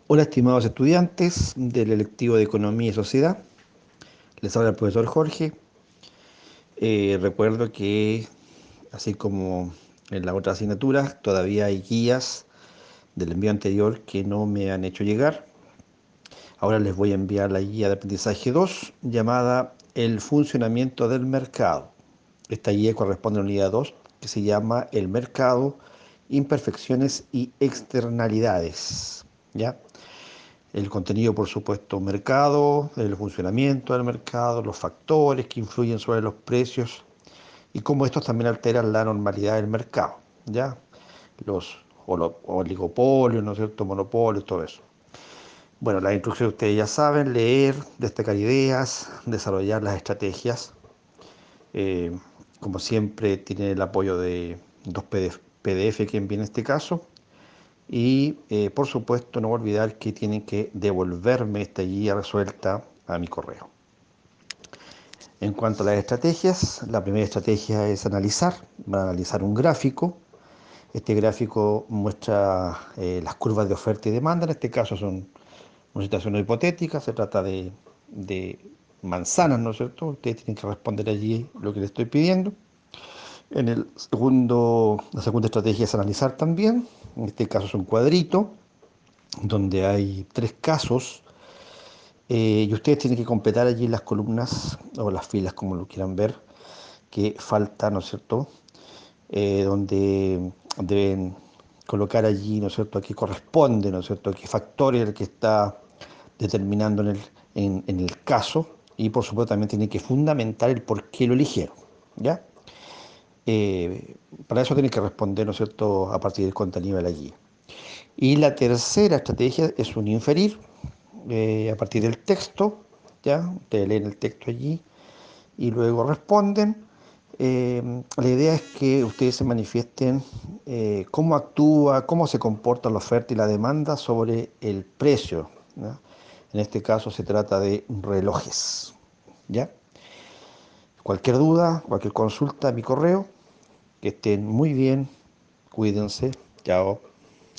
Hola, estimados estudiantes del electivo de Economía y Sociedad. Les habla el profesor Jorge. Recuerdo que, así como en las otras asignaturas, todavía hay guías del envío anterior que no me han hecho llegar. Ahora les voy a enviar la guía de aprendizaje 2 llamada El funcionamiento del mercado. Esta guía corresponde a la unidad 2 que se llama El mercado, imperfecciones y externalidades. ¿Ya? El contenido, por supuesto, mercado, el funcionamiento del mercado, los factores que influyen sobre los precios y cómo estos también alteran la normalidad del mercado, ¿ya? Los oligopolios, ¿no es cierto? Monopolios, todo eso. Bueno, las instrucciones ustedes ya saben: leer, destacar ideas, desarrollar las estrategias. Eh, Como siempre, tienen el apoyo de dos PDF que envíen en este caso. Y por supuesto no olvidar que tienen que devolverme esta guía resuelta a mi correo. En cuanto a las estrategias, la primera estrategia es analizar. Van a analizar un gráfico. Este gráfico muestra las curvas de oferta y demanda. En este caso son una situación hipotética. Se trata de manzanas, ¿no es cierto? Ustedes tienen que responder allí lo que les estoy pidiendo. La segunda estrategia es analizar también. En este caso es un cuadrito donde hay tres casos, y ustedes tienen que completar allí las columnas o las filas, como lo quieran ver, que falta, ¿no es cierto? Donde deben colocar allí, ¿no es cierto?, a qué corresponde, ¿no es cierto?, a qué factor es el que está determinando en el caso, y por supuesto también tienen que fundamentar el por qué lo eligieron, ¿ya? Para eso tienen que responder, ¿no es cierto?, a partir del contenido de la guía. Y la tercera estrategia es un inferir, a partir del texto, ¿ya? Ustedes leen el texto allí y luego responden. La idea es que ustedes se manifiesten cómo actúa, cómo se comporta la oferta y la demanda sobre el precio, ¿ya? En este caso se trata de relojes, ¿ya? Cualquier duda, cualquier consulta, mi correo. Que estén muy bien, cuídense, chao.